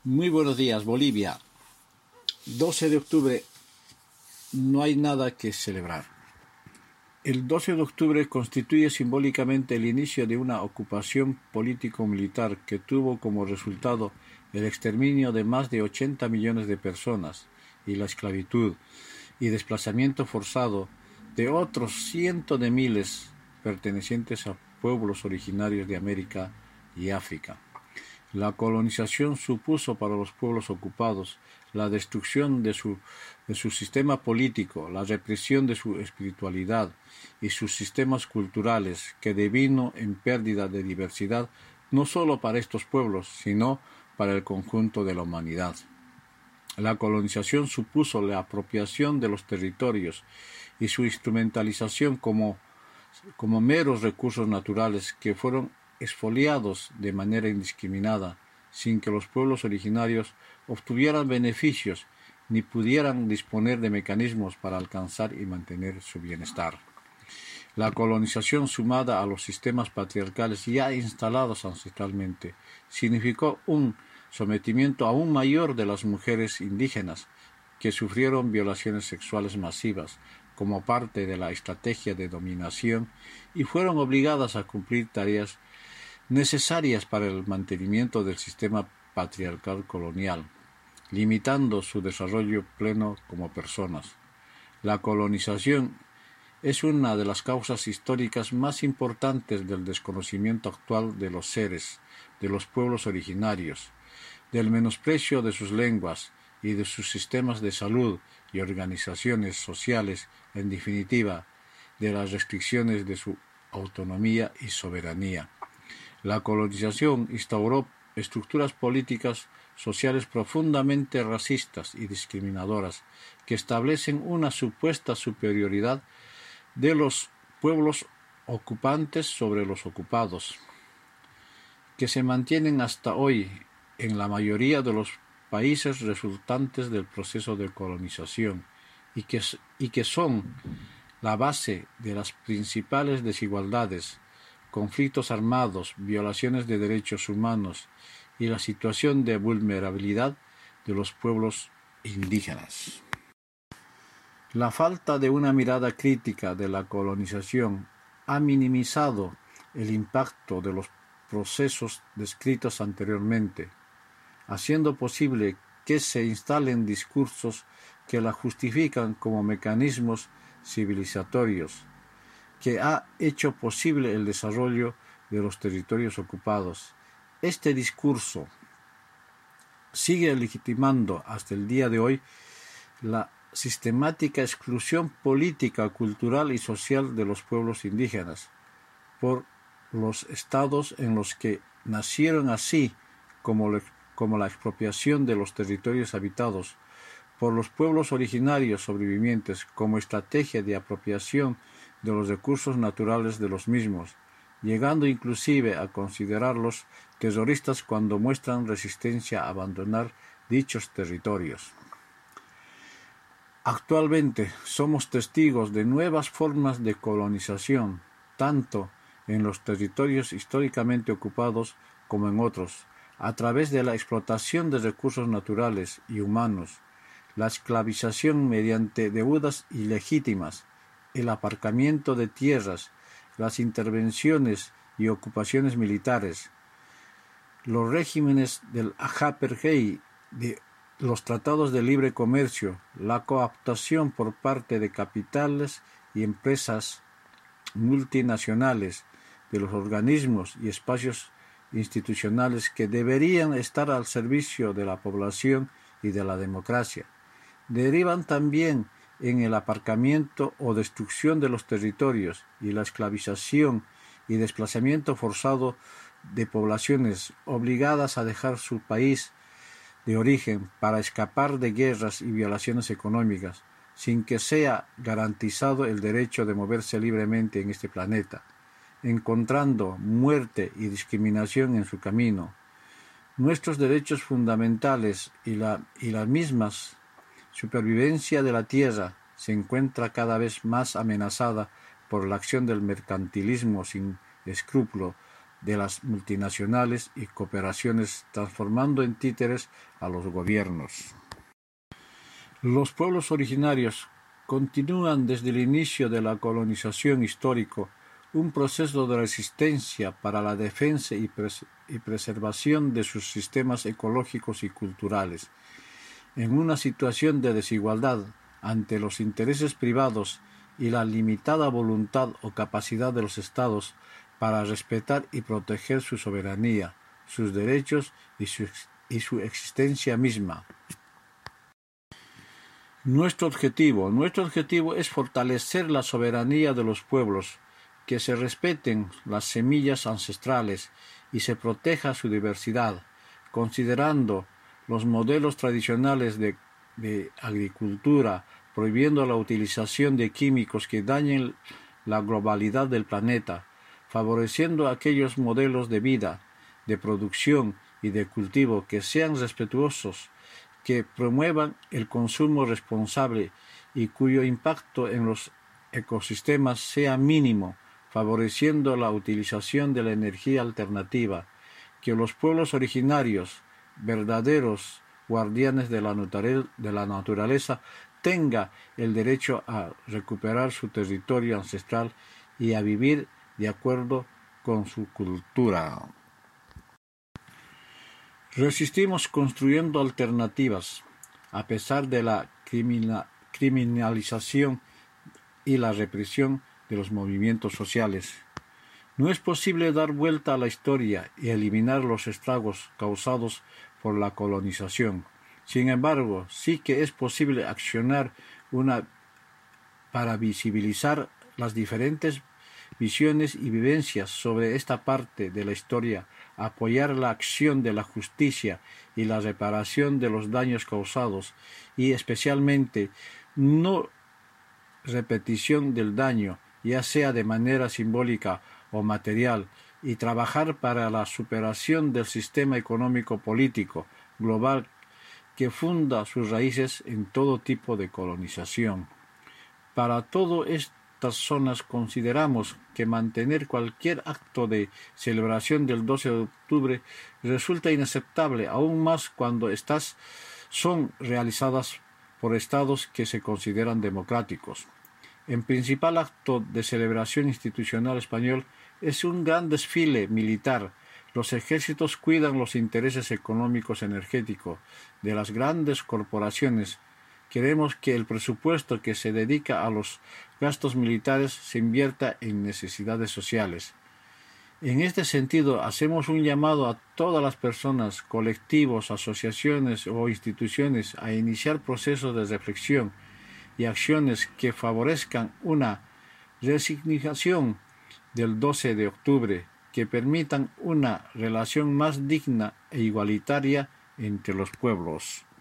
Muy buenos días, Bolivia. 12 de octubre, no hay nada que celebrar. El 12 de octubre constituye simbólicamente el inicio de una ocupación político-militar que tuvo como resultado el exterminio de más de 80 millones de personas y la esclavitud y desplazamiento forzado de otros cientos de miles pertenecientes a pueblos originarios de América y África. La colonización supuso para los pueblos ocupados la destrucción de su sistema político, la represión de su espiritualidad y sus sistemas culturales, que devino en pérdida de diversidad no solo para estos pueblos, sino para el conjunto de la humanidad. La colonización supuso la apropiación de los territorios y su instrumentalización como meros recursos naturales que fueron expoliados de manera indiscriminada, sin que los pueblos originarios obtuvieran beneficios ni pudieran disponer de mecanismos para alcanzar y mantener su bienestar. La colonización, sumada a los sistemas patriarcales ya instalados ancestralmente, significó un sometimiento aún mayor de las mujeres indígenas, que sufrieron violaciones sexuales masivas como parte de la estrategia de dominación y fueron obligadas a cumplir tareas necesarias para el mantenimiento del sistema patriarcal colonial, limitando su desarrollo pleno como personas. La colonización es una de las causas históricas más importantes del desconocimiento actual de los seres, de los pueblos originarios, del menosprecio de sus lenguas y de sus sistemas de salud y organizaciones sociales, en definitiva, de las restricciones de su autonomía y soberanía. La colonización instauró estructuras políticas sociales profundamente racistas y discriminadoras que establecen una supuesta superioridad de los pueblos ocupantes sobre los ocupados, que se mantienen hasta hoy en la mayoría de los países resultantes del proceso de colonización y que son la base de las principales desigualdades, conflictos armados, violaciones de derechos humanos y la situación de vulnerabilidad de los pueblos indígenas. La falta de una mirada crítica de la colonización ha minimizado el impacto de los procesos descritos anteriormente, haciendo posible que se instalen discursos que la justifican como mecanismos civilizatorios, que ha hecho posible el desarrollo de los territorios ocupados. Este discurso sigue legitimando hasta el día de hoy la sistemática exclusión política, cultural y social de los pueblos indígenas por los estados en los que nacieron, así como la expropiación de los territorios habitados por los pueblos originarios sobrevivientes como estrategia de apropiación de los recursos naturales de los mismos, llegando inclusive a considerarlos terroristas cuando muestran resistencia a abandonar dichos territorios. Actualmente somos testigos de nuevas formas de colonización, tanto en los territorios históricamente ocupados como en otros, a través de la explotación de recursos naturales y humanos, la esclavización mediante deudas ilegítimas, el aparcamiento de tierras, las intervenciones y ocupaciones militares, los regímenes del apartheid, de los tratados de libre comercio, la cooptación por parte de capitales y empresas multinacionales de los organismos y espacios institucionales que deberían estar al servicio de la población y de la democracia. Derivan también en el aparcamiento o destrucción de los territorios y la esclavización y desplazamiento forzado de poblaciones obligadas a dejar su país de origen para escapar de guerras y violaciones económicas, sin que sea garantizado el derecho de moverse libremente en este planeta, encontrando muerte y discriminación en su camino. Nuestros derechos fundamentales y la mismas supervivencia de la tierra se encuentra cada vez más amenazada por la acción del mercantilismo sin escrúpulo de las multinacionales y cooperaciones, transformando en títeres a los gobiernos. Los pueblos originarios continúan desde el inicio de la colonización histórico un proceso de resistencia para la defensa y preservación de sus sistemas ecológicos y culturales. En una situación de desigualdad ante los intereses privados y la limitada voluntad o capacidad de los estados para respetar y proteger su soberanía, sus derechos y su existencia misma. Nuestro objetivo es fortalecer la soberanía de los pueblos, que se respeten las semillas ancestrales y se proteja su diversidad, considerando los modelos tradicionales de agricultura, prohibiendo la utilización de químicos que dañen la globalidad del planeta, favoreciendo aquellos modelos de vida, de producción y de cultivo que sean respetuosos, que promuevan el consumo responsable y cuyo impacto en los ecosistemas sea mínimo, favoreciendo la utilización de la energía alternativa, que los pueblos originarios, verdaderos guardianes de la naturaleza, tenga el derecho a recuperar su territorio ancestral y a vivir de acuerdo con su cultura. Resistimos construyendo alternativas, a pesar de la criminalización y la represión de los movimientos sociales. No es posible dar vuelta a la historia y eliminar los estragos causados por la colonización. Sin embargo, sí que es posible accionar para visibilizar las diferentes visiones y vivencias sobre esta parte de la historia, apoyar la acción de la justicia y la reparación de los daños causados y especialmente no repetición del daño, ya sea de manera simbólica o material, y trabajar para la superación del sistema económico-político global que funda sus raíces en todo tipo de colonización. Para todas estas zonas consideramos que mantener cualquier acto de celebración del 12 de octubre resulta inaceptable, aún más cuando estas son realizadas por estados que se consideran democráticos. El principal acto de celebración institucional español es un gran desfile militar. Los ejércitos cuidan los intereses económicos energéticos de las grandes corporaciones. Queremos que el presupuesto que se dedica a los gastos militares se invierta en necesidades sociales. En este sentido, hacemos un llamado a todas las personas, colectivos, asociaciones o instituciones a iniciar procesos de reflexión y acciones que favorezcan una resignificación del 12 de octubre, que permitan una relación más digna e igualitaria entre los pueblos.